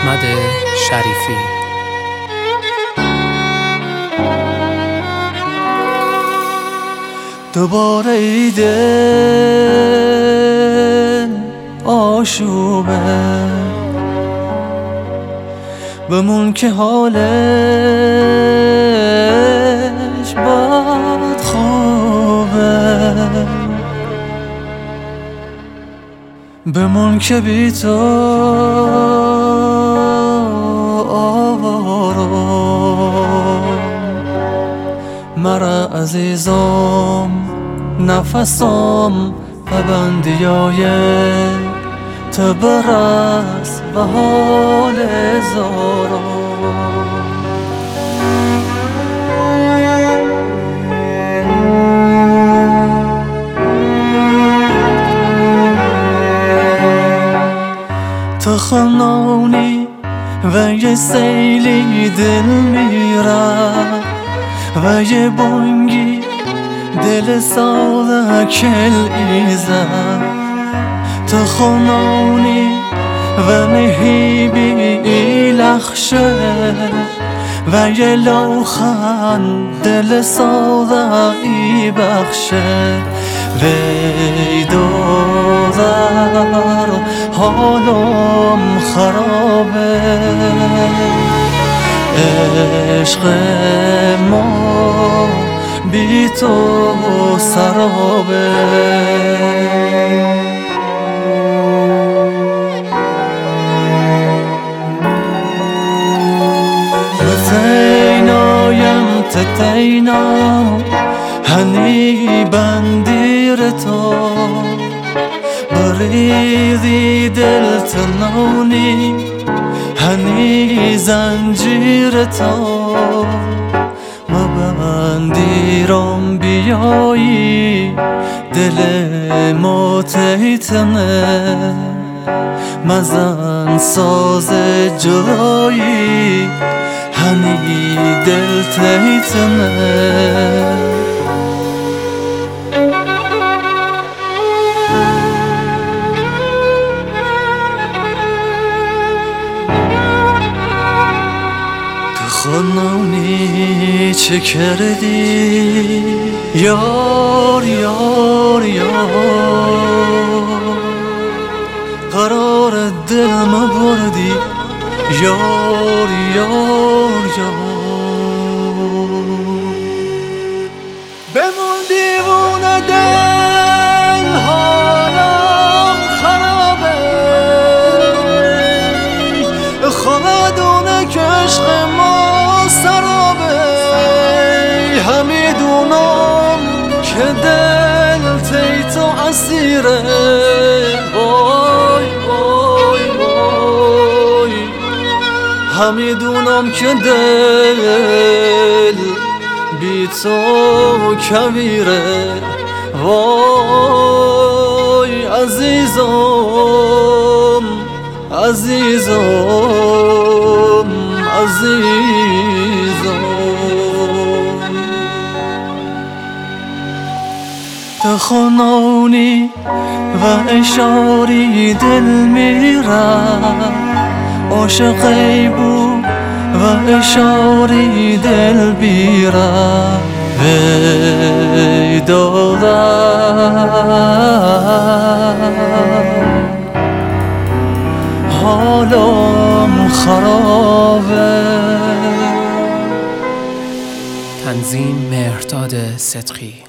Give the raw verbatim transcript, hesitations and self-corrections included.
احمد شریفی. دوباره ای دل آشوبه، بمون که حالش بد خوبه، بمون که بی تو آوارم، مرا عزیزم نفسم پبندیای تو برس و حال زارم. تو خنانی و یه سیلی دل میره و یه بانگی دل ساده کل ایزه. تو خنانی و مهیبی لخشه و یه لوخن دل ساده ای بخشه. وی دادر حالم خرابه، عشق ما بی تو سرابه. تینایم تینا هنی بندیر تو، بریدی دل تنونی هنی زنجیر تو. مبندیرم بیایی دل متیتنه، مزن ساز جایی هنی دل تیتنه. خنونی چه کردی یار یار یار، قرار دلم بردی یار یار یار. بمون دیوونه دل حالم خرابه، خودونه که عشق ما سرابه. همیدونم که دل تی تو اسیره، وای وای وای. همیدونم که دل بی تو کبیره، وای عزیزم عزیزم عزیزم. تو خنونی و اشاری دل میره، عاشقی بود و اشاری دل بیره. وی دادر حالم خرابه. تنظیم مهرداد صدقی.